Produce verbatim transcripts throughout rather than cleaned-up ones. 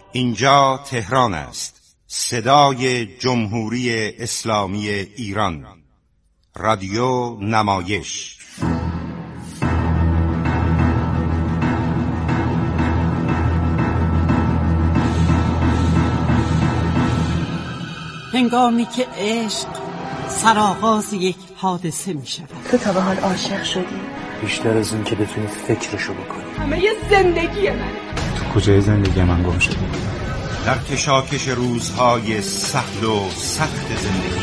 اینجا تهران است، صدای جمهوری اسلامی ایران. رادیو نمایش. هنگامی که عشق سرآغاز یک حادثه می شود. تو تا به حال عاشق شدی؟ بیشتر از این که بتونی فکرشو بکنی. همه یه زندگی منه. تو کجای زندگی من گم شدی؟ در کشاکش روزهای سهل و سخت زندگی.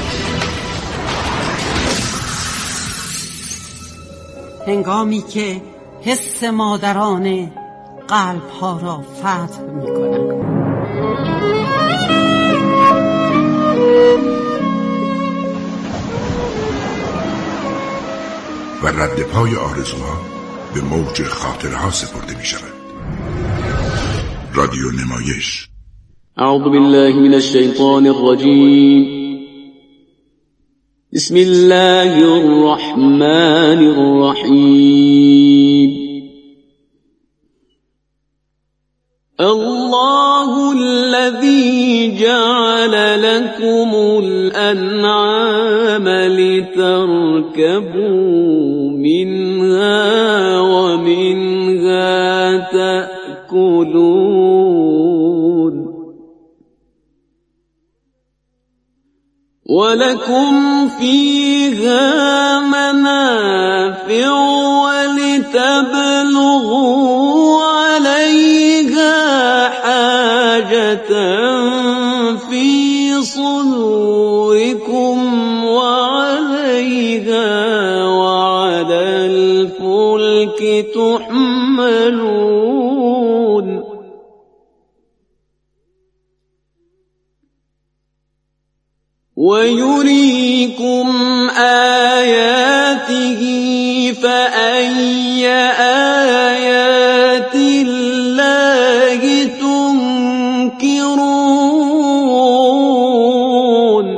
هنگامی که حس مادرانه قلب‌ها را فتح می‌کند. و رد پای آرزوها به موج خاطرها سپرده می شود. رادیو نمایش. اعوذ بالله من الشیطان الرجیم. بسم الله الرحمن الرحیم. الله الذي جعل لكم الأنعام لتركبوا منها ومنها تأكلون ولكم فيها منافع ولتبلغوا عليها حاجة في صدوركم وعليها وعلى الفلك تحملون ويريكم آياته فأي آيات الله تنكرون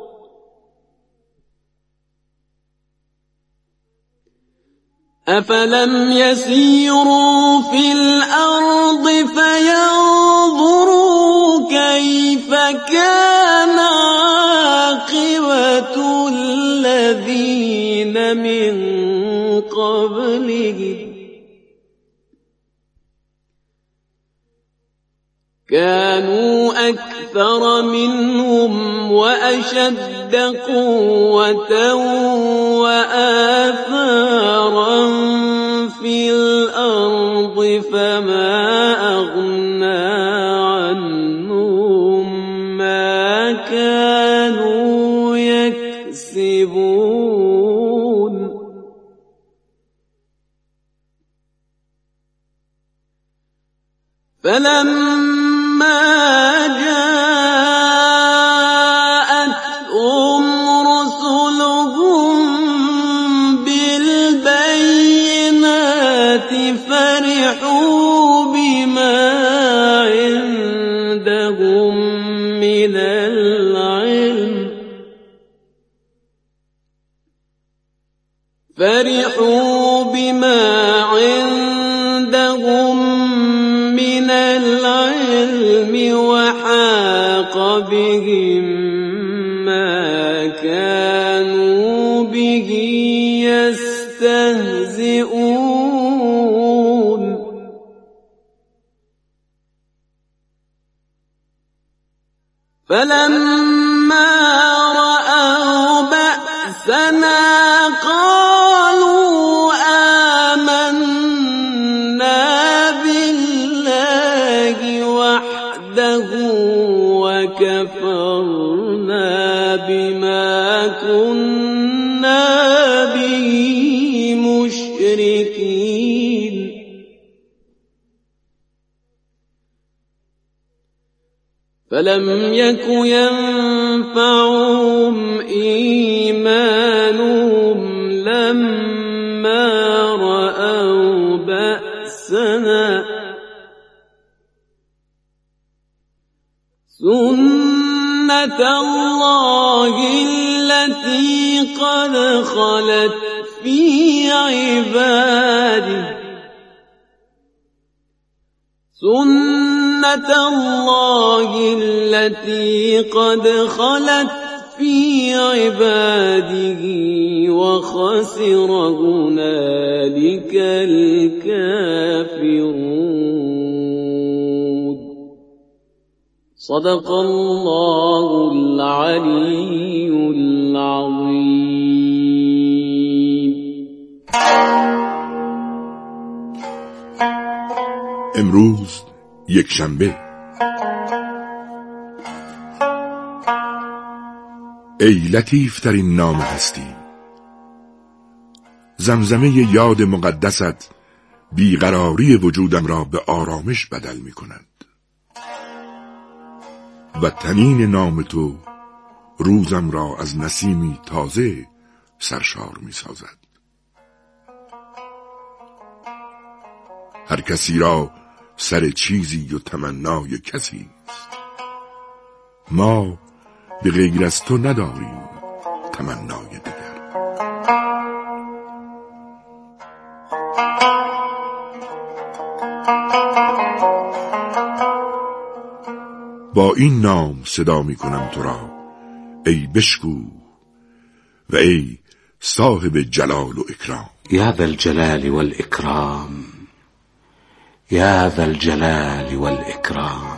أفلم يسيروا في الأرض فينظروا كيف كان عاقبة الذين من قبلهم كانوا أكثر منهم وأشد قوة وآثارا في الأرض فما أغنى عنهم ما كانوا يكسبون فلما جاءتهم رسلهم بالبينات فرحوا بما عندهم من العلم فرحوا بما عندهم من العلم وحاق بهم ما كانوا به يستهزئون فلما رأوا بأسنا قالوا آمنا بالله وحده وكفرنا بما كنا به مشركين فلم يك ينفعهم إيمانهم لما رأوا بأسنا سنة الله التي قد خلت في عباده سنة سنة الله التي قد خلت في عباده وخسر هنالك الكافرون. صدق الله العلي العظيم. امروز یک شنبه. ای لطیف ترین نام هستی، زمزمه یاد مقدست بیقراری وجودم را به آرامش بدل می کند و تنین نام تو روزم را از نسیمی تازه سرشار می سازد. هر کسی را سر چیزی و تمنای کسی است، ما به غیر از تو نداریم تمنای دیگر. با این نام صدا می کنم تو را ای بشکو و ای صاحب جلال و اکرام. یا ذا الجلال والاکرام، یا ذا الجلال والاکرام.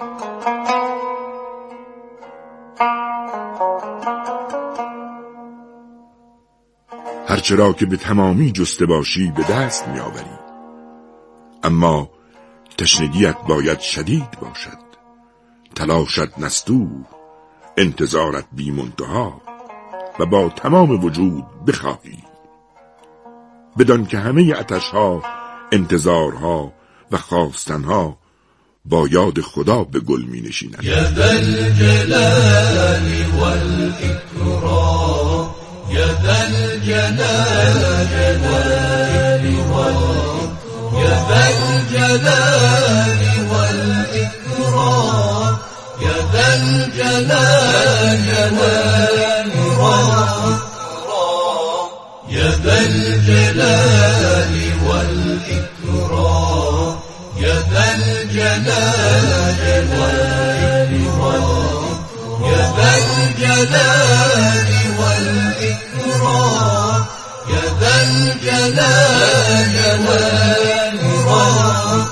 هرچرا که به تمامی جسته باشی به دست می آوری، اما تشنگیت باید شدید باشد، تلاشت نستوه، انتظارت بی منتها و با تمام وجود بخواهی، بدان که همه عطشها، انتظارها و خواستنها با یاد خدا به گل می نشینند. یا ذا الجلال والاکرام، یا ذا الجلال والاکرام، یا ذا الجلال والاکرام، یا ذا الجلال والاکرام، یا ذا الجلال والاکرام، یا ذا الجلال والاکرام، یا ذا الجلال والاکرام، یا ذا الجلال والاکرام.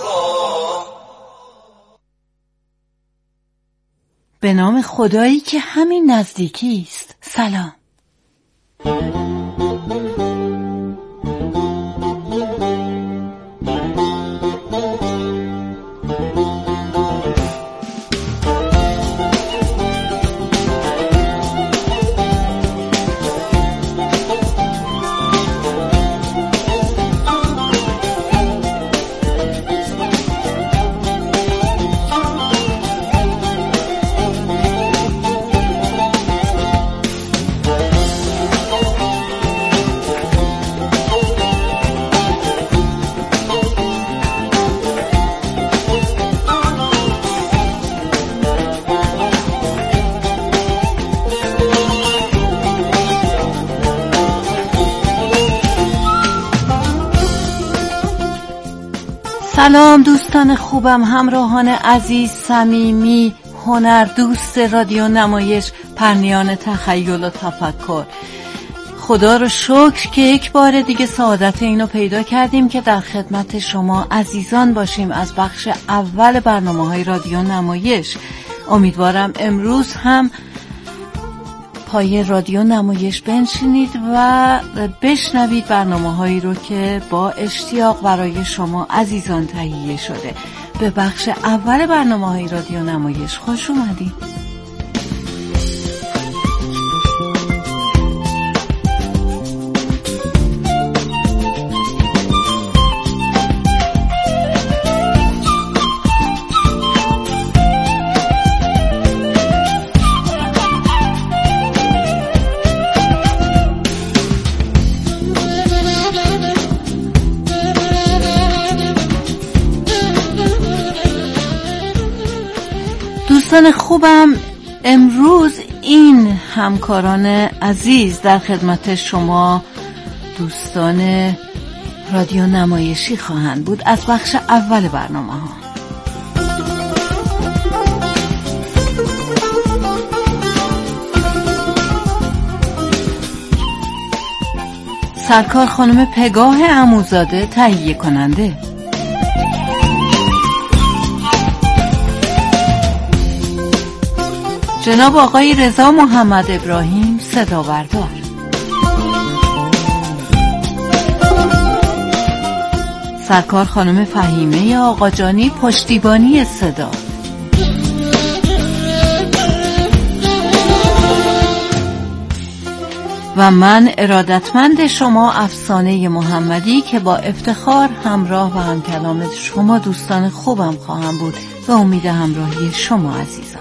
به نام خدایی که همین نزدیکی است. سلام. سلام دوستان خوبم، همراهان عزیز، صمیمی، هنر دوست رادیو نمایش، پرنیان تخیل و تفکر. خدا رو شکر که یک بار دیگه سعادت اینو پیدا کردیم که در خدمت شما عزیزان باشیم از بخش اول برنامه‌های رادیو نمایش. امیدوارم امروز هم پای رادیو نمایش بنشینید و بشنوید برنامه‌هایی رو که با اشتیاق برای شما عزیزان تهیه شده. به بخش اول برنامه‌های رادیو نمایش خوش اومدید. دوستان خوبم، امروز این همکاران عزیز در خدمت شما دوستان رادیو نمایشی خواهند بود از بخش اول برنامه ها. سرکار خانم پگاه عموزاده تهیه کننده، جناب آقای رضا محمد ابراهیم صدا بردار، سرکار خانم فهیمه آقاجانی پشتیبانی صدا، و من ارادتمند شما افسانه محمدی که با افتخار همراه و همکلام شما دوستان خوبم خواهم بود به امید همراهی شما عزیزان.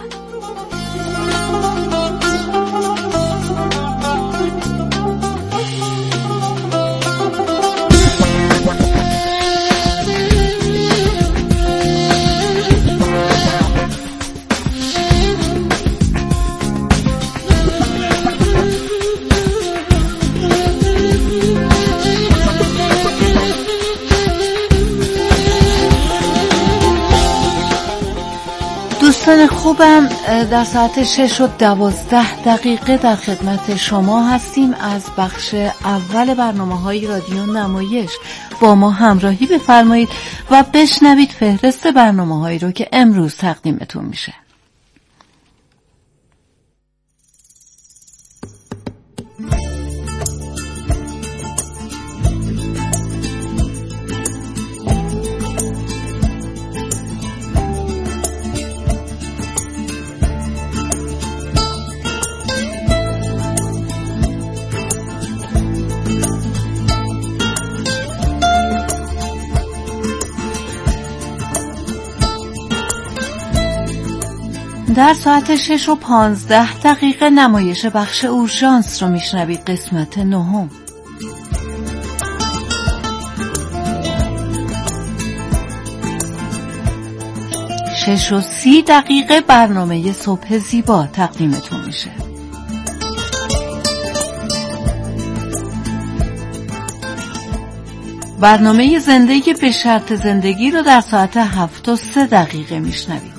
دوستان خوبم، در ساعت شش و دوازده دقیقه در خدمت شما هستیم. از بخش اول برنامه‌های رادیو نمایش با ما همراهی بفرمایید و بشنوید فهرست برنامه‌هایی رو که امروز تقدیمتون میشه. در ساعت شش و پانزده دقیقه نمایش بخش اورژانس رو میشنوید، قسمت نهم. شش و سی دقیقه برنامه صبح زیبا تقدیمتون میشه. برنامه زندگی به شرط زندگی رو در ساعت هفت و سه دقیقه میشنوید.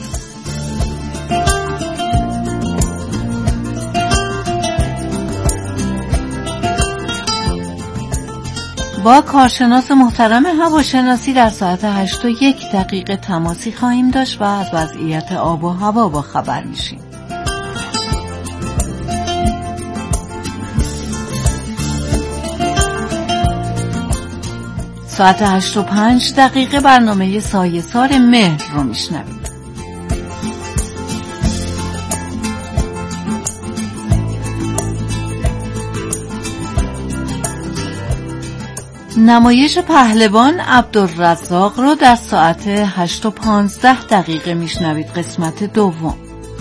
با کارشناس محترم هواشناسی در ساعت هشت و یک دقیقه تماسی خواهیم داشت و از وضعیت آب و هوا با خبر میشیم. ساعت هشت و پنج دقیقه برنامه سایه‌سار مهر رو میشنوید. نمایش پهلوان عبدالرزاق رو در ساعت هشت و پانزده دقیقه میشنوید، قسمت دوم.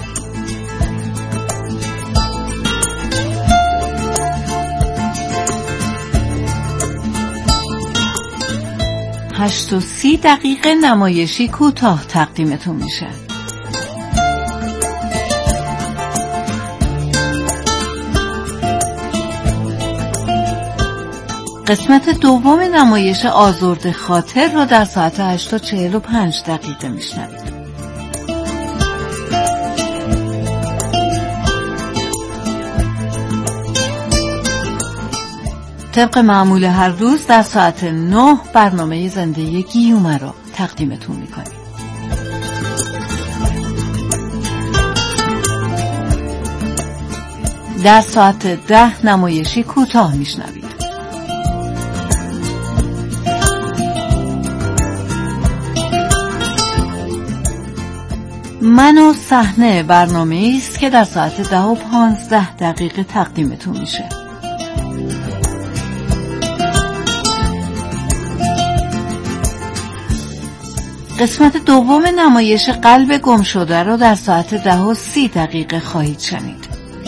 هشت و سی دقیقه نمایشی کوتاه تقدیمتون میشه. قسمت دوم نمایش آزرده خاطر را در ساعت هشت و چهل و پنج دقیقه میشنوید. طبق معمول هر روز در ساعت نه برنامه زنده گیومه را تقدیمتون میکنیم. در ساعت ده نمایشی کوتاه میشنوید. من و صحنه برنامه است که در ساعت ده و پانزده دقیقه تقدیمتون میشه. قسمت دوم نمایش قلب گم شده رو در ساعت ده و سی دقیقه خواهید شنید.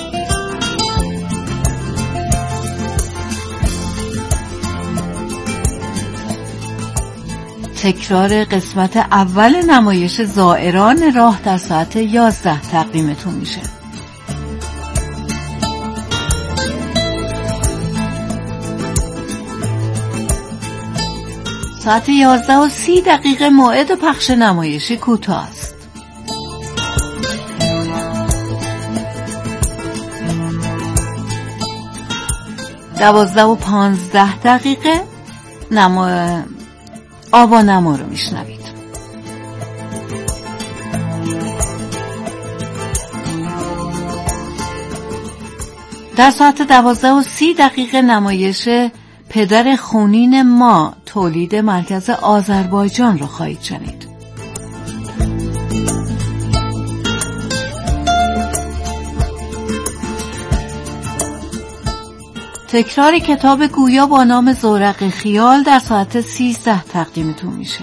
تکرار قسمت اول نمایش زائران راه در ساعت یازده تقدیمتون میشه. ساعت یازده و سی دقیقه موعد پخش نمایشی کوتاه است. دوازده و پانزده دقیقه نما آوا نما رو میشنوید. در ساعت دوازده و سی دقیقه نمایش پدر خونین ما تولید مرکز آذربایجان رو خواهید شنید. تکرار کتاب گویا با نام زورق خیال در ساعت سیزده تقدیمتون میشه.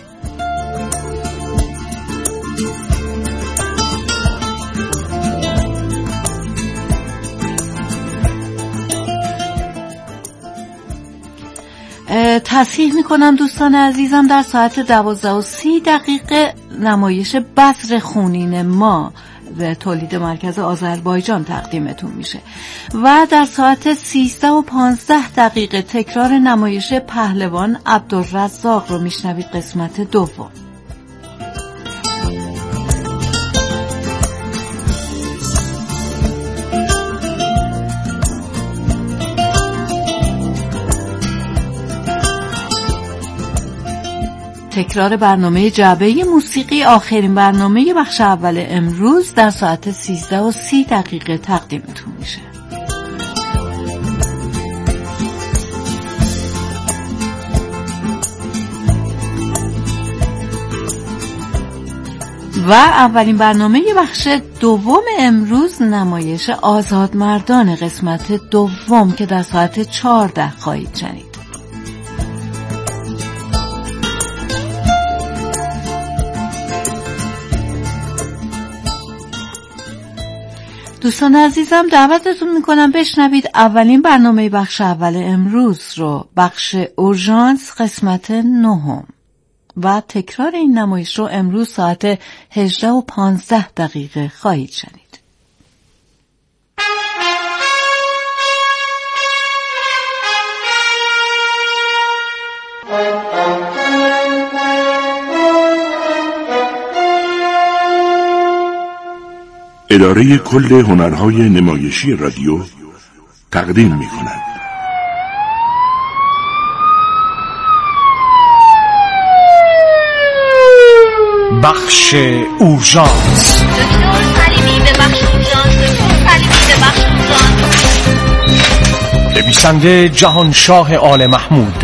تصحیح میکنم دوستان عزیزم، در ساعت دوازده و سی دقیقه نمایش بذر خونین ما و تولید مرکز آذربایجان تقدیمتون میشه و در ساعت سیزده و پانزده دقیقه تکرار نمایش پهلوان عبدالرزاق رو میشنوید قسمت دوم. تکرار برنامه جعبه موسیقی آخرین برنامه بخش اول امروز در ساعت سیزده و سی دقیقه تقدیمتون میشه. و اولین برنامه بخش دوم امروز نمایش آزادمردان قسمت دوم که در ساعت چهارده خواهید شنید. دوستان عزیزم دعوتتون میکنم بشنوید اولین برنامه بخش اول امروز رو، بخش اورژانس قسمت نهم، و تکرار این نمایش رو امروز ساعت هجده و پانزده دقیقه خواهید شنید. اداره کل هنرهای نمایشی رادیو تقدیم می کند. بخش اورژانس. دکتر سلیمی به بخش اورژانس. دکتر سلیمی به بخش اورژانس. نویسنده جهانشاه آل محمود.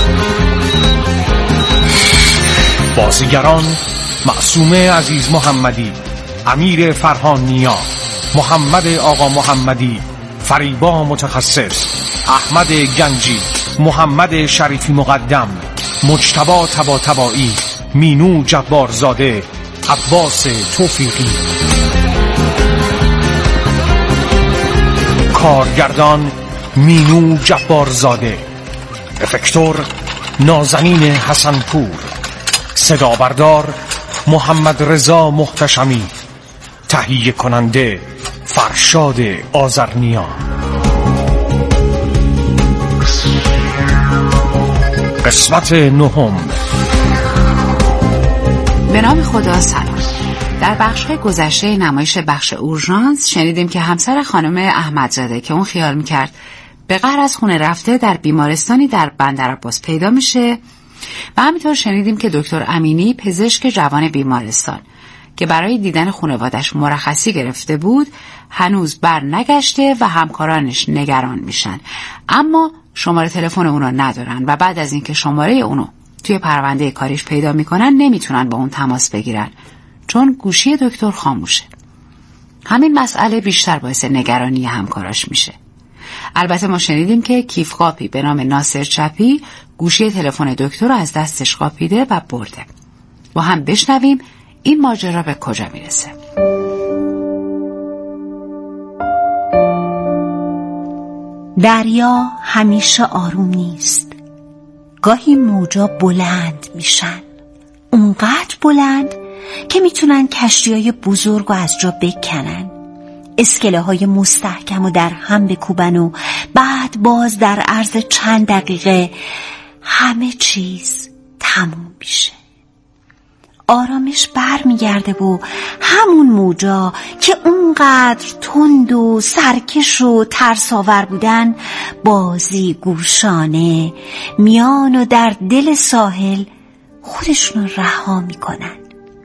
بازیگران معصومه عزیز محمدی، امیر فرهان نیا، محمد آقا محمدی، فریبا متخصص، احمد گنجی، محمد شریفی مقدم، مجتبی طباطبایی، مینو جبارزاده، عباس توفیقی. کارگردان مینو جبارزاده، افکتور نازنین حسنپور، صدا بردار محمد رضا محتشمی، تهیه کننده فرشاد آذرنیا. قسمت نهم. به نام خدا. سلام. در بخش‌های گذشته نمایش بخش اورژانس شنیدیم که همسر خانم احمدزاده که اون خیال میکرد به قهر از خونه رفته در بیمارستانی در بندرعباس پیدا میشه، و همینطور شنیدیم که دکتر امینی پزشک جوان بیمارستان که برای دیدن خانوادش مرخصی گرفته بود هنوز بر نگشته و همکارانش نگران میشن، اما شماره تلفن اونو ندارن و بعد از اینکه شماره اونو توی پرونده کاریش پیدا میکنن نمیتونن با اون تماس بگیرن چون گوشی دکتر خاموشه. همین مسئله بیشتر باعث نگرانی همکاراش میشه. البته ما شنیدیم که کیفقاپی به نام ناصر چپی گوشی تلفن دکتر رو از دستش قاپیده و برده. با هم بشنویم این ماجرا به کجا میرسه. دریا همیشه آروم نیست. گاهی موجا بلند میشن، اونقدر بلند که میتونن کشتی‌های بزرگ رو از جا بکنن، اسکله های مستحکم و در هم بکوبن و بعد باز در عرض چند دقیقه همه چیز تموم میشه. آرامش بر میگرده و همون موجا که اونقدر تند و سرکش و ترساور بودن بازی گوشانه میان و در دل ساحل خودشون رها میکنن.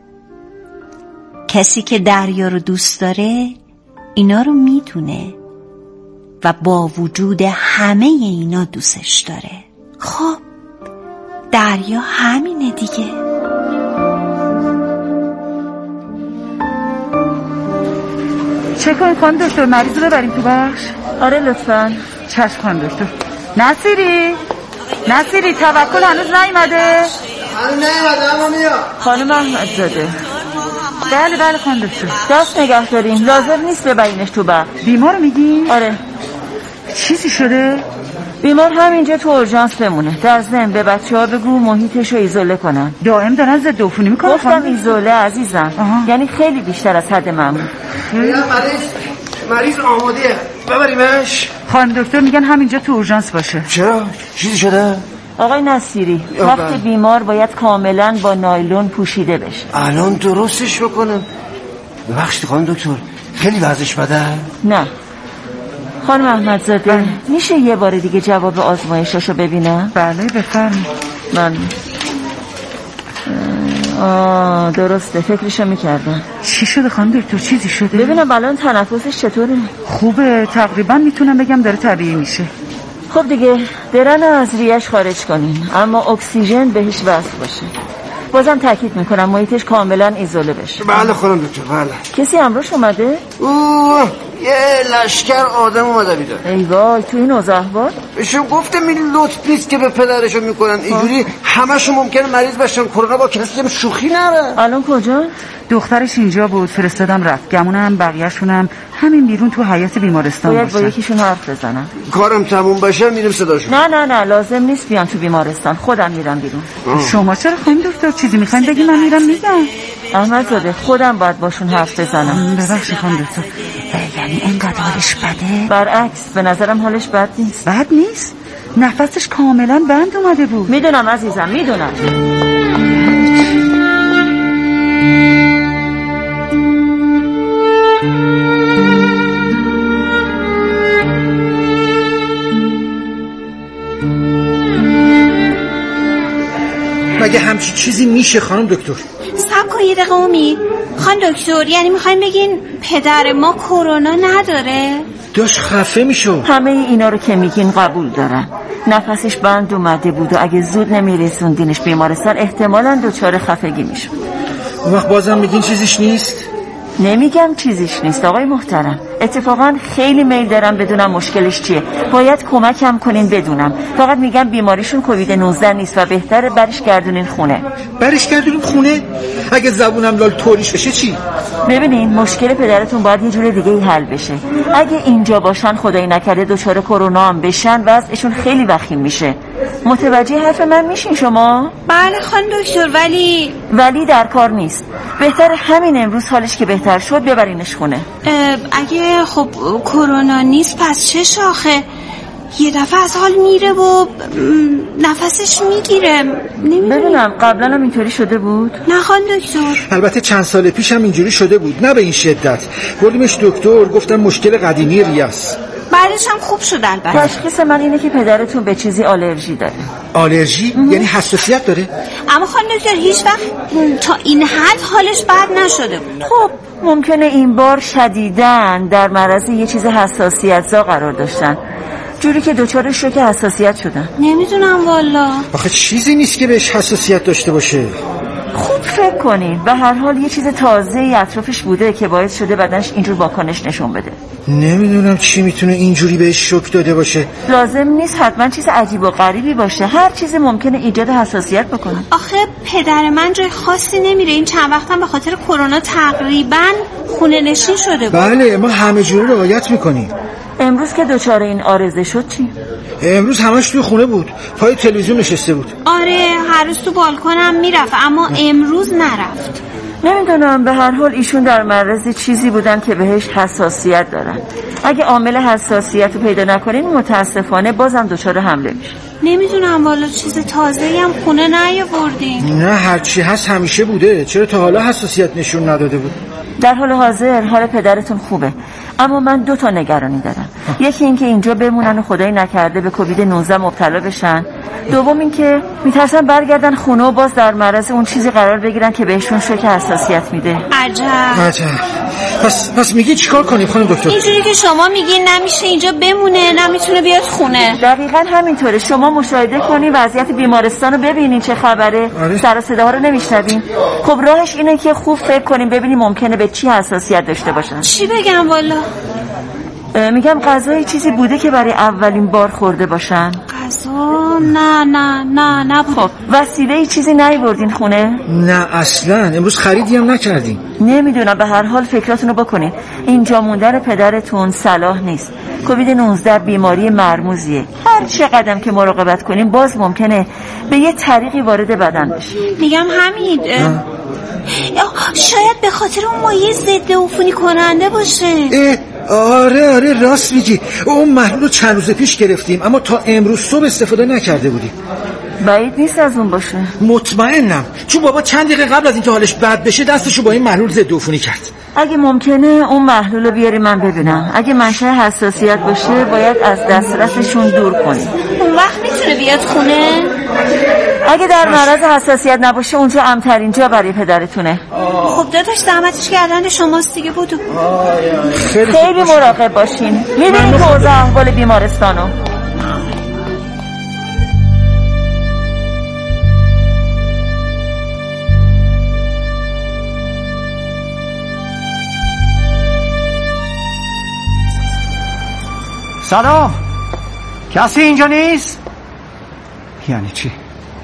کسی که دریا رو دوست داره اینا رو میدونه و با وجود همه اینا دوستش داره. خب دریا همینه دیگه. چه کنیم خانم دکتر؟ مریض رو ببریم تو بخش؟ آره لطفاً. چشم خانم دکتر. نصیری نصیری توکل هنوز نیومده؟ هنوز نیومده اما میاد. خانم احمدزاده. بله بله خانم دکتر. دست نگه داریم، لازم نیست ببرینش تو بخش. بیمار میگی؟ آره. چیزی شده؟ بیمار همینجا تو اورژانس بمونه. در ضمن به بچه‌ها بگو محیطش رو ایزوله کنن. دائم دارن ضد عفونی میکنن. گفتم ایزوله عزیزم. آها. یعنی خیلی بیشتر از حد معمول. مریض مریض آماده، ببریمش. خانم دکتر میگن همینجا تو اورژانس باشه. چرا؟ چیزی شده؟ آقای نصیری، وقتی بیمار باید کاملا با نایلون پوشیده بشه. الان درستش بکنم. ببخشید خانم دکتر، خیلی وضعش بده؟ نه. خانم احمدزاده، میشه یه بار دیگه جواب آزمایشاشو ببینم؟ بله بفرمایید. من آه درسته، فکرشو میکردم. چی شده خانم دکتر؟ چیزی شده؟ ببینم الان تنفسش چطوره؟ خوبه، تقریبا میتونم بگم داره طبیعی میشه. خب دیگه درن از ریش خارج کنیم، اما اکسیژن بهش وصل باشه. بازم تاکید میکنم محیطش کاملا ایزوله بشه. بله خانم دکتر بله. کسی همراهش اومده؟ اوه یه لشکر آدم اومده بیدار. ای وای تو این اوضاع احوال؟ بهشون گفتم این لطف نیست که به پدرشون میکنن اینجوری همشون ممکنه مریض بشن. کرونا با کسی شوخی نره. الان کجا؟ دخترش اینجا بود، فرستادم رفت. گمونم بقیه‌شونم همین بیرون تو حیاط بیمارستان باید باشن. با یکیشون حرف بزنم. کارم تموم بشه میریم صداشون. نه نه نه لازم نیست بیان تو بیمارستان، خودم میرم بیرون. آه. شما چرا خانم دکتر چیزی میخواین بگی من میرم میگم؟ احمدزاده خودم باید باشون حرف بزنم. ببخشید خانم دکتر. یعنی انقدر حالش بده؟ برعکس به نظرم حالش بد نیست. بد نیست؟ نفسش کاملا بند اومده بود. میدونم عزیزم میدونم. مگه همچی چیزی میشه خانم دکتر؟ صبر کن یه دقیقه امید. خانم دکتر یعنی میخوایم بگین پدر ما کرونا نداره؟ داشت خفه میشو. همه اینا رو که میگین قبول دارن. نفسش بند اومده بود و اگه زود نمیرسوندینش بیمارستان احتمالاً دچار خفگی میشد. اون وقت بازم میگین چیزیش نیست؟ نمیگم چیزیش نیست آقای محترم، اتفاقا خیلی میل دارم بدونم مشکلش چیه. باید کمکم کنین بدونم. فقط میگم بیماریشون کووید نوزده نیست و بهتره برش گردونین خونه. برش گردونین خونه؟ اگه زبونم لال توریش بشه چی؟ ببینین مشکل پدرتون باید یه جور دیگه ای حل بشه. اگه اینجا باشن خدای نکرده دچار کرونا هم بشن وضعشون خیلی وخیم میشه. متوجه حرف من میشین شما؟ بله خانم دکتر ولی ولی در کار نیست. بهتر همین امروز حالش که بهتر شد ببرینش خونه. اگه خب کرونا نیست پس چه شاخه؟ یه دفعه از حال میره و نفسش میگیره. ببینم قبلا هم اینطوری شده بود؟ نه خانم دکتر. البته چند سال پیش هم اینجوری شده بود، نه به این شدت. بردیمش دکتر گفتن مشکل قدیمی ریاست. بعدش هم خوب شد البته. تشخیص من اینه که پدرتون به چیزی آلرژی داره. آلرژی؟ یعنی حساسیت داره؟ اما خانم دکتر هیچ وقت تا این حد حالش بد نشده بود. خب ممکنه این بار شدیداً در معرض یه چیز حساسیت زا قرار داشتن، جوری که دوچار شوک حساسیت شدن. نمیدونم والا. آخه چیزی نیست که بهش حساسیت داشته باشه. خوب فکر کنین. به هر حال یه چیز تازه‌ای اطرافش بوده که باعث شده بدنش اینجور واکنش نشون بده. نمیدونم چی میتونه اینجوری بهش شوک داده باشه. لازم نیست حتما چیز عجیب و غریبی باشه. هر چیزی ممکنه ایجاد حساسیت بکنه. آخه پدر من جای خاصی نمیره. این چند وقتم به خاطر کرونا تقریبا خونه نشین شده بود. بله ما همه جوری رعایت میکنیم. امروز که دوچاره این آرزه شد چی؟ امروز همش توی خونه بود، پای تلویزیون نشسته بود. آره هر روز تو بالکنم میرفت اما امروز نرفت. نمیدونم، به هر حال ایشون در معرض چیزی بودن که بهش حساسیت دارن. اگه عامل حساسیت رو پیدا نکنین متاسفانه بازم دچار حمله میشه. نمیدونم والا چیز تازه‌ای هم خونه نیاوردین. نه هرچی هست همیشه بوده. چرا تا حالا حساسیت نشون نداده بود؟ در حال حاضر حال پدرتون خوبه، اما من دو تا نگرانی دارم. یکی این که اینجا بمونن و خدایی نکرده به کووید نوزده مبتلا بشن. دوم این که میترسن برگردن خونه و باز در معرض اون چیزی قرار بگیرن که بهشون شوک حساسیت میده. عجب عجب. پس پس میگی چیکار کنیم خانم دکتر؟ اینجوری که شما میگین نمیشه اینجا بمونه، نمیتونه بیاد خونه. دقیقاً همینطوره. شما مشاهده کنین وضعیت بیمارستان رو ببینین چه خبره. آره. سر و صداها رو نمیشنوین. خب راهش اینه که خوب فکر کنین ببینین ممکنه به چی حساسیت داشته باشن. چی بگم والا؟ میگم غذای چیزی بوده که برای اولین بار خورده باشن؟ غذا؟ نه نه نه نه. خب وسیله ای چیزی نیاوردین خونه؟ نه اصلا، امروز خریدی هم نکردیم. نمیدونم، به هر حال فکراتونو بکنین. اینجا موندن پدرتون صلاح نیست. کووید نوزده بیماری مرموزیه. هر چقدر که مراقبت کنین باز ممکنه به یه طریقی وارد بدن بشه. میگم حمید شاید به خاطر اون مایع ضد عفونی کننده باشه. آره آره راست میگی. اون محلول رو چند روز پیش گرفتیم اما تا امروز صبح استفاده نکرده بودیم. بعید نیست از اون باشه. مطمئنم، چون بابا چند دقیقه قبل از اینکه حالش بد بشه دستشو با این محلول ضد عفونی کرد. اگه ممکنه اون محلول رو بیاری من ببینم. اگه منشأ حساسیت باشه باید از دسترسشون دور کنیم. اون وقت میتونه بیاد خونه؟ اگه در معرض حساسیت نباشه اونجا امن‌ترین جا برای پدرتونه. خب داداش زحمتش کردن شماست دیگه. بودو خیلی, خیلی مراقب باشین. میبینین که اوضاع احوال بیمارستانو. سلام، کسی اینجا نیست؟ یعنی چی؟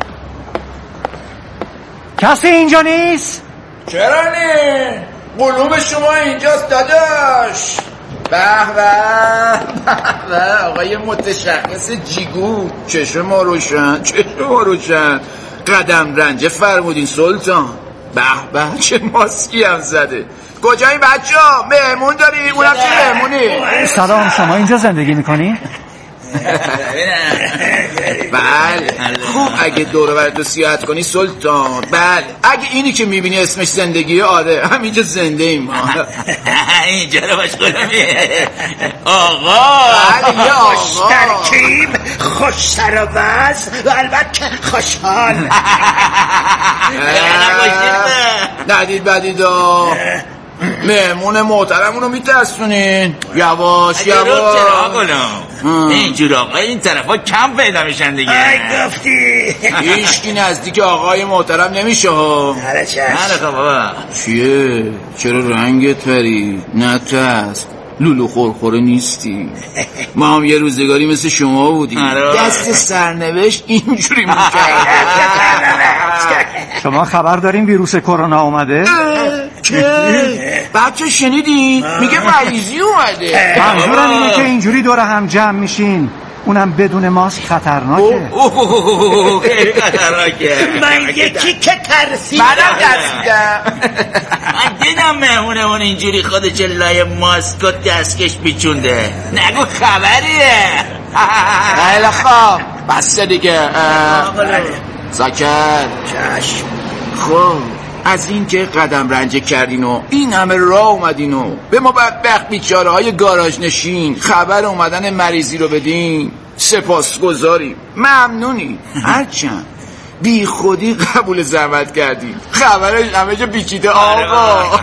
کسی اینجا نیست؟ چرا نه؟ قلوب شما اینجاست داداش. به به به آقای متشخص جیگو، چشم ما روشن، چشم ما روشن. قدم رنجه فرمودین سلطان. به به چه ماسکی هم زده. کجایی بچه ها؟ مهمون داری؟ اونم چه مهمونی؟ سلام، شما اینجا زندگی میکنی؟ بله خوب اگه دور و برتو سیاحت کنی سلطان. بله اگه اینی که میبینی اسمش زندگیه، آره همینجا زنده ایم ما. اینجا رو مشغولم آقا. بله یه آقا خوش ترکیب، خوش سر و وز و البته خوشحال. ندید بدیدا مهمون محترمونو میترسونین. یواش یواش. اینجور آقای این طرفا کم پیدا میشن دیگه. ای گفتی هیچکی نزدیک آقای محترم نمیشه ها. هره چشم. نه خب بابا. چیه؟ چرا رنگت پرید؟ نترس، لولو خورخوره نیستی. ما هم یه روزگاری مثل شما بودیم. دست سرنوشت اینجوری میکرد. شما خبر دارین ویروس کرونا اومده؟ چه؟ بچه شنیدین؟ میگه مریضی اومده. منظورم اینه که اینجوری دور هم جمع میشین، اونم بدون ماسک خطرناکه. خطرناکه. من یکی که ترسیدم. منم ترسیدم. من دیدم مهمونمون اینجوری خود جلای ماسک و دستکش بیچونده. نگو خبریه. خیلی خواب بسته دیگه. زاکر چشم. خب از این که قدم رنجه کردین و این همه راه اومدین و به ما بدبخت بیچاره های گاراژ نشین خبر اومدن مریضی رو بدین سپاسگزاریم، ممنونی. هرچند بی خودی قبول زحمت کردیم، خبرش همه جا بیچیده آقا.